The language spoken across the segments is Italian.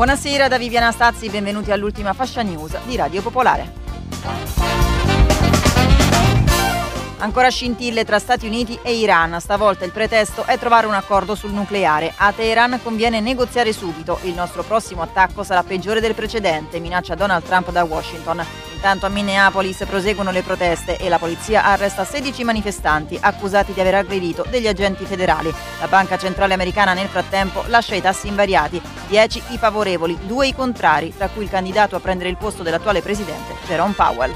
Buonasera da Viviana Stazzi, benvenuti all'ultima fascia news di Radio Popolare. Ancora scintille tra Stati Uniti e Iran, stavolta il pretesto è trovare un accordo sul nucleare. A Teheran conviene negoziare subito, il nostro prossimo attacco sarà peggiore del precedente, minaccia Donald Trump da Washington. Intanto a Minneapolis proseguono le proteste e la polizia arresta 16 manifestanti accusati di aver aggredito degli agenti federali. La Banca Centrale Americana nel frattempo lascia i tassi invariati, 10 i favorevoli, 2 i contrari, tra cui il candidato a prendere il posto dell'attuale presidente, Jerome Powell.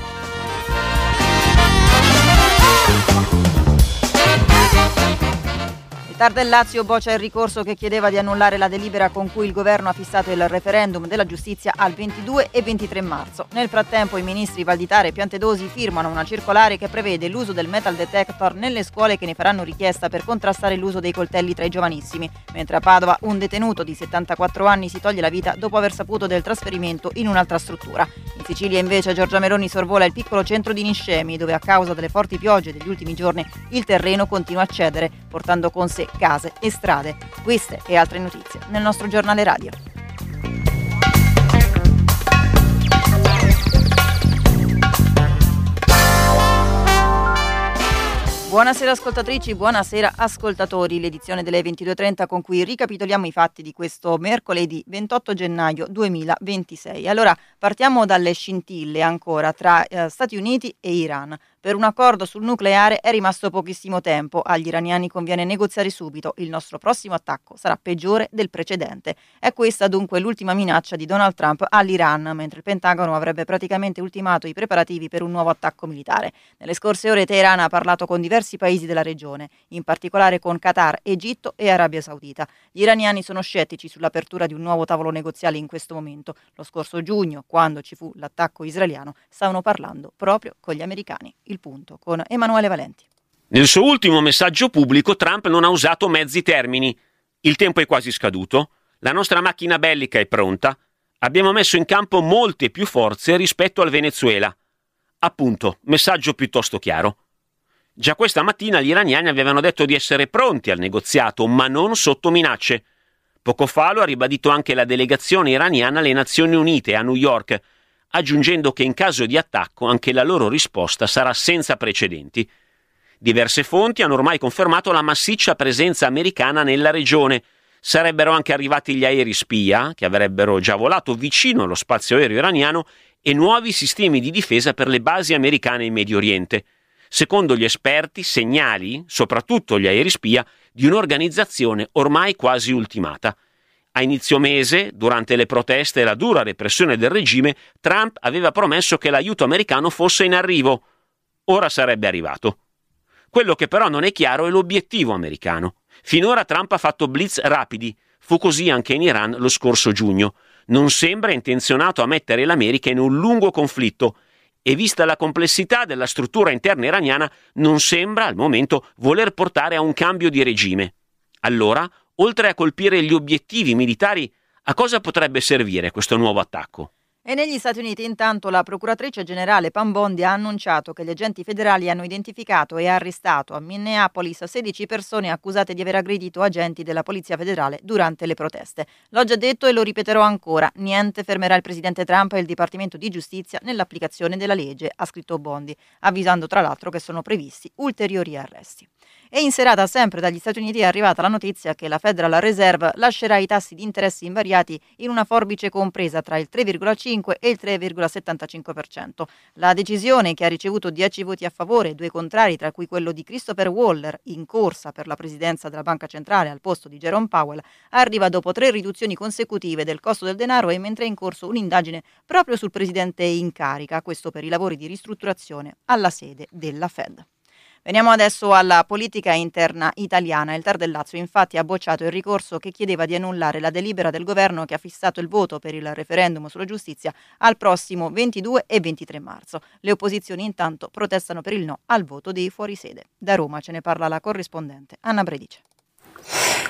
Il TAR del Lazio boccia il ricorso che chiedeva di annullare la delibera con cui il governo ha fissato il referendum della giustizia al 22 e 23 marzo. Nel frattempo i ministri Valditara e Piantedosi firmano una circolare che prevede l'uso del metal detector nelle scuole che ne faranno richiesta per contrastare l'uso dei coltelli tra i giovanissimi, mentre a Padova un detenuto di 74 anni si toglie la vita dopo aver saputo del trasferimento in un'altra struttura. In Sicilia invece Giorgia Meloni sorvola il piccolo centro di Niscemi, dove a causa delle forti piogge degli ultimi giorni il terreno continua a cedere, portando con sé case e strade. Queste e altre notizie nel nostro giornale radio. Buonasera ascoltatrici, buonasera ascoltatori. L'edizione delle 22.30 con cui ricapitoliamo i fatti di questo mercoledì 28 gennaio 2026. Allora, partiamo dalle scintille ancora tra Stati Uniti e Iran. Per un accordo sul nucleare è rimasto pochissimo tempo. Agli iraniani conviene negoziare subito. Il nostro prossimo attacco sarà peggiore del precedente. È questa dunque l'ultima minaccia di Donald Trump all'Iran, mentre il Pentagono avrebbe praticamente ultimato i preparativi per un nuovo attacco militare. Nelle scorse ore Teheran ha parlato con diversi paesi della regione, in particolare con Qatar, Egitto e Arabia Saudita. Gli iraniani sono scettici sull'apertura di un nuovo tavolo negoziale in questo momento. Lo scorso giugno, quando ci fu l'attacco israeliano, stavano parlando proprio con gli americani. Il punto con Emanuele Valenti. Nel suo ultimo messaggio pubblico Trump non ha usato mezzi termini. Il tempo è quasi scaduto, la nostra macchina bellica è pronta, abbiamo messo in campo molte più forze rispetto al Venezuela. Appunto, messaggio piuttosto chiaro. Già questa mattina gli iraniani avevano detto di essere pronti al negoziato, ma non sotto minacce. Poco fa lo ha ribadito anche la delegazione iraniana alle Nazioni Unite a New York, aggiungendo che in caso di attacco anche la loro risposta sarà senza precedenti. Diverse fonti hanno ormai confermato la massiccia presenza americana nella regione. Sarebbero anche arrivati gli aerei spia, che avrebbero già volato vicino allo spazio aereo iraniano, e nuovi sistemi di difesa per le basi americane in Medio Oriente. Secondo gli esperti, segnali, soprattutto gli aerei spia, di un'organizzazione ormai quasi ultimata. A inizio mese, durante le proteste e la dura repressione del regime, Trump aveva promesso che l'aiuto americano fosse in arrivo. Ora sarebbe arrivato. Quello che però non è chiaro è l'obiettivo americano. Finora Trump ha fatto blitz rapidi. Fu così anche in Iran lo scorso giugno. Non sembra intenzionato a mettere l'America in un lungo conflitto e, vista la complessità della struttura interna iraniana, non sembra al momento voler portare a un cambio di regime. Allora, oltre a colpire gli obiettivi militari, a cosa potrebbe servire questo nuovo attacco? E negli Stati Uniti intanto la procuratrice generale Pam Bondi ha annunciato che gli agenti federali hanno identificato e arrestato a Minneapolis 16 persone accusate di aver aggredito agenti della Polizia Federale durante le proteste. L'ho già detto e lo ripeterò ancora, niente fermerà il presidente Trump e il Dipartimento di Giustizia nell'applicazione della legge, ha scritto Bondi, avvisando tra l'altro che sono previsti ulteriori arresti. E in serata sempre dagli Stati Uniti è arrivata la notizia che la Federal Reserve lascerà i tassi di interessi invariati in una forbice compresa tra il 3,5 e il 3,75%. La decisione, che ha ricevuto 10 voti a favore e 2 contrari, tra cui quello di Christopher Waller, in corsa per la presidenza della Banca Centrale al posto di Jerome Powell, arriva dopo 3 riduzioni consecutive del costo del denaro e mentre è in corso un'indagine proprio sul presidente in carica, questo per i lavori di ristrutturazione alla sede della Fed. Veniamo adesso alla politica interna italiana. Il TAR del Lazio infatti ha bocciato il ricorso che chiedeva di annullare la delibera del governo che ha fissato il voto per il referendum sulla giustizia al prossimo 22 e 23 marzo. Le opposizioni intanto protestano per il no al voto dei fuorisede. Da Roma ce ne parla la corrispondente Anna Bredice.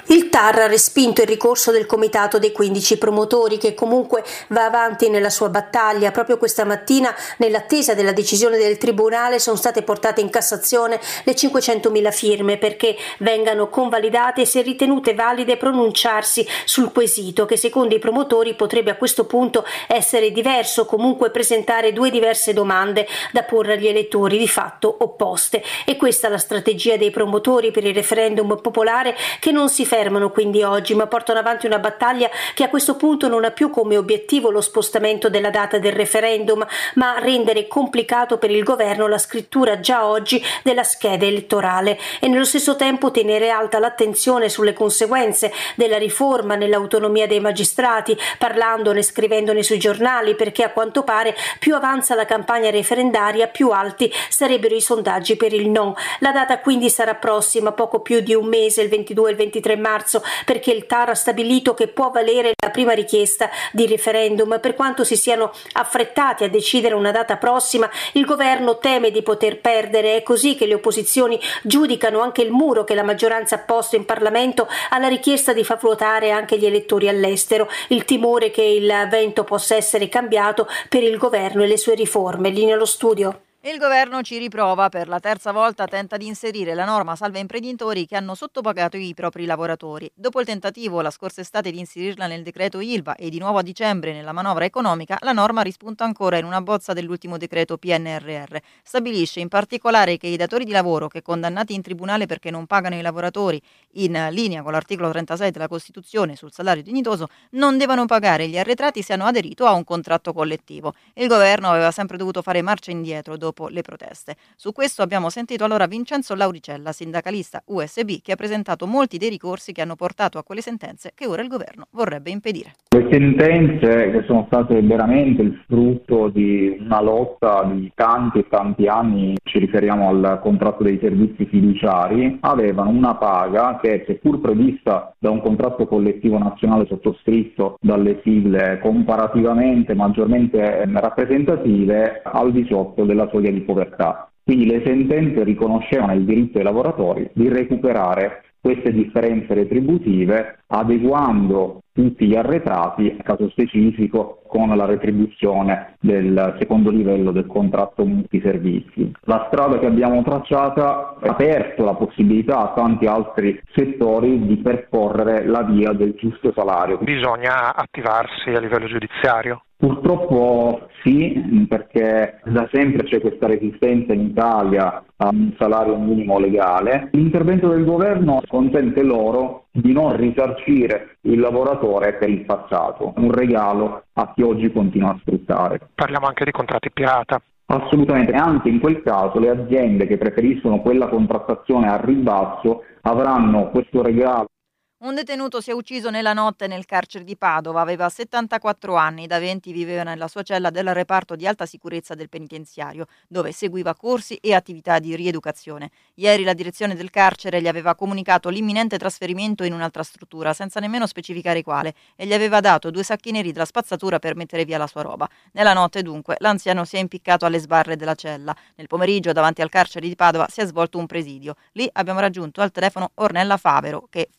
Il TAR ha respinto il ricorso del comitato dei 15 promotori, che comunque va avanti nella sua battaglia. Proprio questa mattina, nell'attesa della decisione del tribunale, sono state portate in Cassazione le 500.000 firme perché vengano convalidate e, se ritenute valide, pronunciarsi sul quesito, che secondo i promotori potrebbe a questo punto essere diverso, comunque presentare due diverse domande da porre agli elettori, di fatto opposte. E questa è la strategia dei promotori per il referendum popolare, che non si fermano quindi oggi, ma portano avanti una battaglia che a questo punto non ha più come obiettivo lo spostamento della data del referendum, ma rendere complicato per il governo la scrittura già oggi della scheda elettorale e nello stesso tempo tenere alta l'attenzione sulle conseguenze della riforma nell'autonomia dei magistrati, parlandone, scrivendone sui giornali, perché a quanto pare più avanza la campagna referendaria, più alti sarebbero i sondaggi per il no. La data quindi sarà prossima, poco più di un mese, il 22 e il 23 marzo, perché il TAR ha stabilito che può valere la prima richiesta di referendum. Per quanto si siano affrettati a decidere una data prossima, il governo teme di poter perdere. È così che le opposizioni giudicano anche il muro che la maggioranza ha posto in Parlamento alla richiesta di far votare anche gli elettori all'estero, il timore che il vento possa essere cambiato per il governo e le sue riforme. Linea allo studio. Il governo ci riprova, per la terza volta tenta di inserire la norma salva imprenditori che hanno sottopagato i propri lavoratori. Dopo il tentativo la scorsa estate di inserirla nel decreto ILVA e di nuovo a dicembre nella manovra economica, la norma rispunta ancora in una bozza dell'ultimo decreto PNRR. Stabilisce in particolare che i datori di lavoro che condannati in tribunale perché non pagano i lavoratori, in linea con l'articolo 36 della Costituzione sul salario dignitoso, non devono pagare gli arretrati se hanno aderito a un contratto collettivo. Il governo aveva sempre dovuto fare marcia indietro dopo le proteste. Su questo abbiamo sentito allora Vincenzo Lauricella, sindacalista USB, che ha presentato molti dei ricorsi che hanno portato a quelle sentenze che ora il governo vorrebbe impedire. Le sentenze, che sono state veramente il frutto di una lotta di tanti e tanti anni, ci riferiamo al contratto dei servizi fiduciari, avevano una paga che, seppur prevista da un contratto collettivo nazionale sottoscritto dalle sigle comparativamente maggiormente rappresentative, al di sotto della soglia di povertà. Quindi le sentenze riconoscevano il diritto dei lavoratori di recuperare queste differenze retributive, adeguando tutti gli arretrati, nel caso specifico, con la retribuzione del secondo livello del contratto multiservizi. La strada che abbiamo tracciata ha aperto la possibilità a tanti altri settori di percorrere la via del giusto salario. Bisogna attivarsi a livello giudiziario? Purtroppo sì, perché da sempre c'è questa resistenza in Italia a un salario minimo legale. L'intervento del governo consente loro di non risarcire il lavoratore per il passato, un regalo a chi oggi continua a sfruttare. Parliamo anche di contratti pirata. Assolutamente, anche in quel caso le aziende che preferiscono quella contrattazione a ribasso avranno questo regalo. Un detenuto si è ucciso nella notte nel carcere di Padova, aveva 74 anni, da 20 viveva nella sua cella del reparto di alta sicurezza del penitenziario, dove seguiva corsi e attività di rieducazione. Ieri la direzione del carcere gli aveva comunicato l'imminente trasferimento in un'altra struttura, senza nemmeno specificare quale, e gli aveva dato 2 sacchi neri della spazzatura per mettere via la sua roba. Nella notte, dunque, l'anziano si è impiccato alle sbarre della cella. Nel pomeriggio, davanti al carcere di Padova, si è svolto un presidio. Lì abbiamo raggiunto al telefono Ornella Favaro, che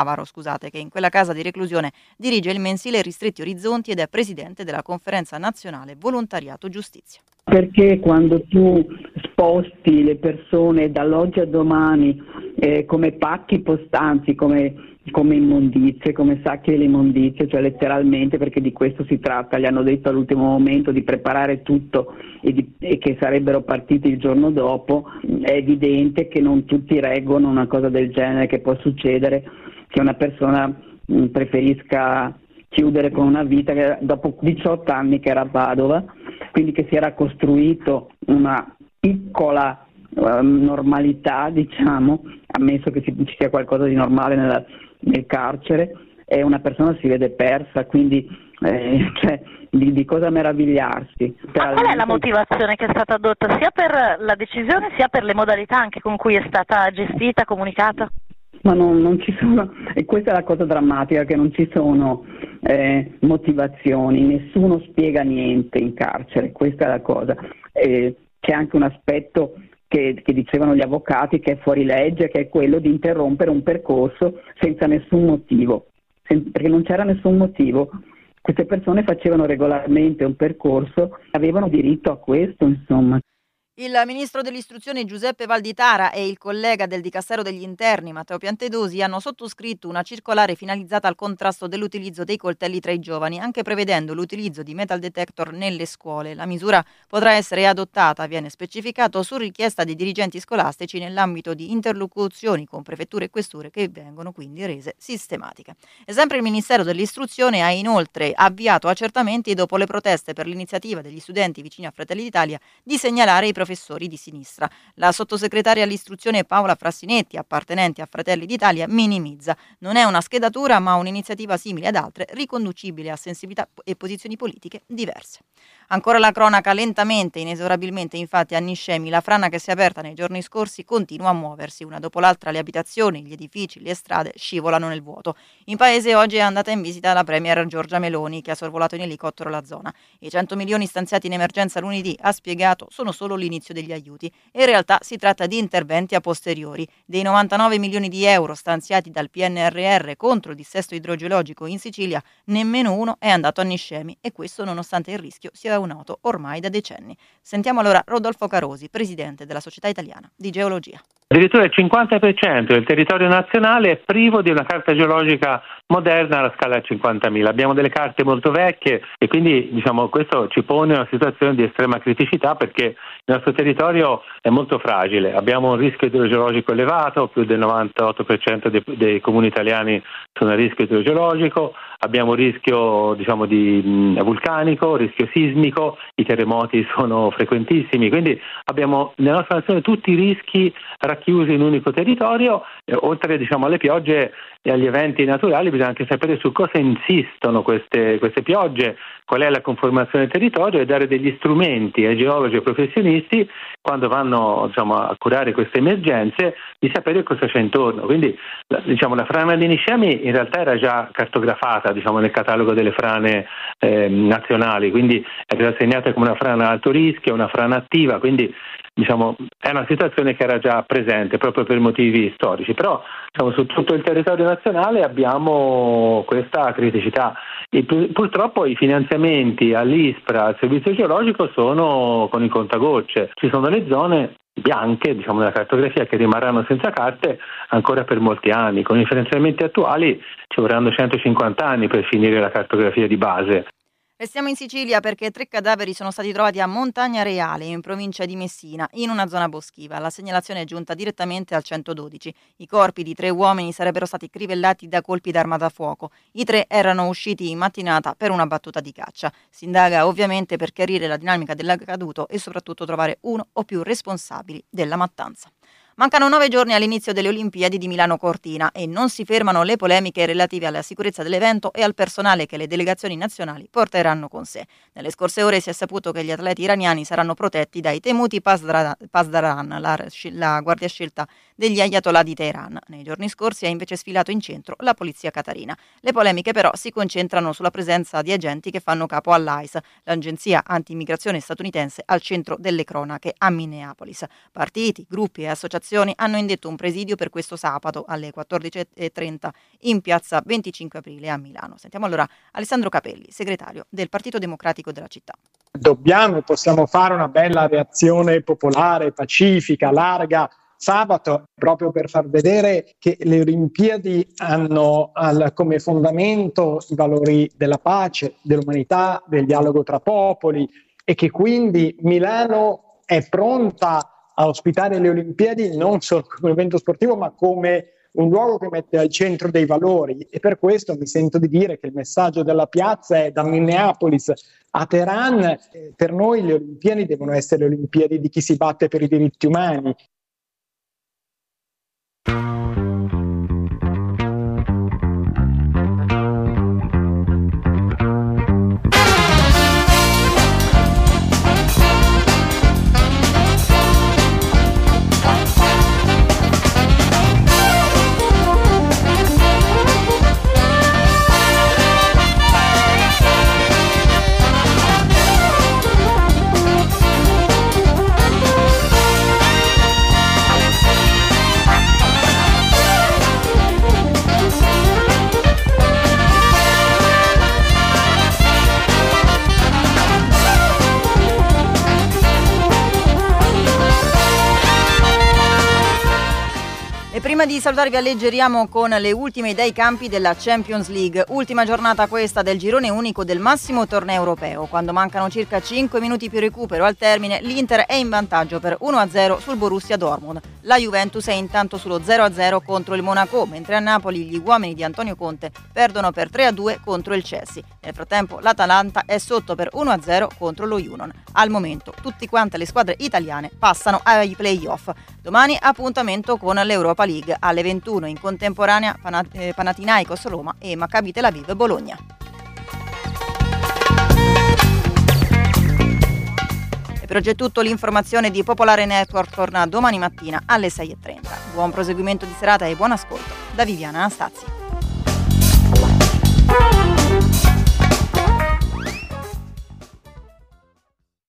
in quella casa di reclusione dirige il mensile Ristretti Orizzonti ed è presidente della Conferenza Nazionale Volontariato Giustizia. Perché quando tu sposti le persone dall'oggi a domani come pacchi postanti, come immondizie, come sacchi delle immondizie, cioè letteralmente, perché di questo si tratta, gli hanno detto all'ultimo momento di preparare tutto e che sarebbero partiti il giorno dopo, è evidente che non tutti reggono una cosa del genere, che può succedere che una persona preferisca chiudere con una vita che dopo 18 anni che era a Padova, quindi che si era costruito una piccola normalità, diciamo, ammesso che ci sia qualcosa di normale nel carcere, e una persona si vede persa, quindi di cosa meravigliarsi. Ma qual è la motivazione che è stata adotta sia per la decisione sia per le modalità anche con cui è stata gestita, comunicata? Ma non ci sono, e questa è la cosa drammatica, che non ci sono motivazioni, nessuno spiega niente in carcere, questa è la cosa. C'è anche un aspetto che dicevano gli avvocati che è fuori legge, che è quello di interrompere un percorso senza nessun motivo, perché non c'era nessun motivo. Queste persone facevano regolarmente un percorso, avevano diritto a questo, insomma. Il ministro dell'istruzione Giuseppe Valditara e il collega del Dicastero degli Interni Matteo Piantedosi hanno sottoscritto una circolare finalizzata al contrasto dell'utilizzo dei coltelli tra i giovani, anche prevedendo l'utilizzo di metal detector nelle scuole. La misura potrà essere adottata, viene specificato, su richiesta dei dirigenti scolastici nell'ambito di interlocuzioni con prefetture e questure che vengono quindi rese sistematiche. E sempre il Ministero dell'istruzione ha inoltre avviato accertamenti dopo le proteste per l'iniziativa degli studenti vicini a Fratelli d'Italia di segnalare i professori di sinistra. La sottosegretaria all'istruzione Paola Frassinetti, appartenente a Fratelli d'Italia, minimizza. Non è una schedatura, ma un'iniziativa simile ad altre, riconducibile a sensibilità e posizioni politiche diverse. Ancora la cronaca, lentamente, inesorabilmente, infatti a Niscemi la frana che si è aperta nei giorni scorsi continua a muoversi. Una dopo l'altra le abitazioni, gli edifici, le strade scivolano nel vuoto. In paese oggi è andata in visita la premier Giorgia Meloni, che ha sorvolato in elicottero la zona. I 100 milioni stanziati in emergenza lunedì, ha spiegato, sono solo l'inizio degli aiuti. In realtà si tratta di interventi a posteriori. Dei 99 milioni di euro stanziati dal PNRR contro il dissesto idrogeologico in Sicilia, nemmeno uno è andato a Niscemi, e questo nonostante il rischio sia noto ormai da decenni. Sentiamo allora Rodolfo Carosi, presidente della Società Italiana di Geologia. Addirittura il 50% del territorio nazionale è privo di una carta geologica moderna alla scala 50.000. Abbiamo delle carte molto vecchie e quindi questo ci pone in una situazione di estrema criticità, perché il nostro territorio è molto fragile. Abbiamo un rischio idrogeologico elevato, più del 98% dei comuni italiani sono a rischio idrogeologico, abbiamo rischio vulcanico, rischio sismico, i terremoti sono frequentissimi, quindi abbiamo nella nostra nazione tutti i rischi racchiusi in un unico territorio. Oltre alle piogge e agli eventi naturali, bisogna anche sapere su cosa insistono queste piogge, qual è la conformazione del territorio, e dare degli strumenti ai geologi e ai professionisti, quando vanno a curare queste emergenze, di sapere cosa c'è intorno. Quindi la frana di Niscemi in realtà era già cartografata nel catalogo delle frane nazionali, quindi era segnata come una frana a alto rischio, una frana attiva, quindi è una situazione che era già presente proprio per motivi storici, però su tutto il territorio nazionale abbiamo questa criticità. E purtroppo i finanziamenti all'ISPRA, al servizio geologico, sono con il contagocce. Ci sono le zone bianche nella cartografia che rimarranno senza carte ancora per molti anni. Con i finanziamenti attuali ci vorranno 150 anni per finire la cartografia di base. Restiamo in Sicilia perché 3 cadaveri sono stati trovati a Montagna Reale, in provincia di Messina, in una zona boschiva. La segnalazione è giunta direttamente al 112. I corpi di 3 uomini sarebbero stati crivellati da colpi d'arma da fuoco. I 3 erano usciti in mattinata per una battuta di caccia. Si indaga ovviamente per chiarire la dinamica dell'accaduto e soprattutto trovare uno o più responsabili della mattanza. Mancano 9 giorni all'inizio delle Olimpiadi di Milano Cortina e non si fermano le polemiche relative alla sicurezza dell'evento e al personale che le delegazioni nazionali porteranno con sé. Nelle scorse ore si è saputo che gli atleti iraniani saranno protetti dai temuti Pasdaran, la guardia scelta degli Ayatollah di Teheran. Nei giorni scorsi ha invece sfilato in centro la polizia qatarina. Le polemiche però si concentrano sulla presenza di agenti che fanno capo all'ICE, l'agenzia anti-immigrazione statunitense, al centro delle cronache a Minneapolis. Partiti, gruppi e associazioni hanno indetto un presidio per questo sabato alle 14:30 in piazza 25 aprile a Milano. Sentiamo allora Alessandro Capelli, segretario del Partito Democratico della città. Dobbiamo e possiamo fare una bella reazione popolare, pacifica, larga, sabato, proprio per far vedere che le Olimpiadi hanno come fondamento i valori della pace, dell'umanità, del dialogo tra popoli, e che quindi Milano è pronta a ospitare le Olimpiadi non solo come evento sportivo, ma come un luogo che mette al centro dei valori. E per questo mi sento di dire che il messaggio della piazza è: da Minneapolis a Teheran, per noi le Olimpiadi devono essere le Olimpiadi di chi si batte per i diritti umani. prima di salutarvi alleggeriamo con le ultime dei campi della Champions League. Ultima giornata questa del girone unico del massimo torneo europeo. Quando mancano circa 5 minuti più recupero al termine, l'Inter è in vantaggio per 1-0 sul Borussia Dortmund. La Juventus è intanto sullo 0-0 contro il Monaco, mentre a Napoli gli uomini di Antonio Conte perdono per 3-2 contro il Chelsea. Nel frattempo l'Atalanta è sotto per 1-0 contro lo Union. Al momento tutte quante le squadre italiane passano ai play-off. Domani appuntamento con l'Europa League alle 21, in contemporanea Panathinaikos Roma e Maccabi Tel Aviv Bologna. E per oggi è tutto. L'informazione di Popolare Network torna domani mattina alle 6:30. Buon proseguimento di serata e buon ascolto da Viviana Anastazzi.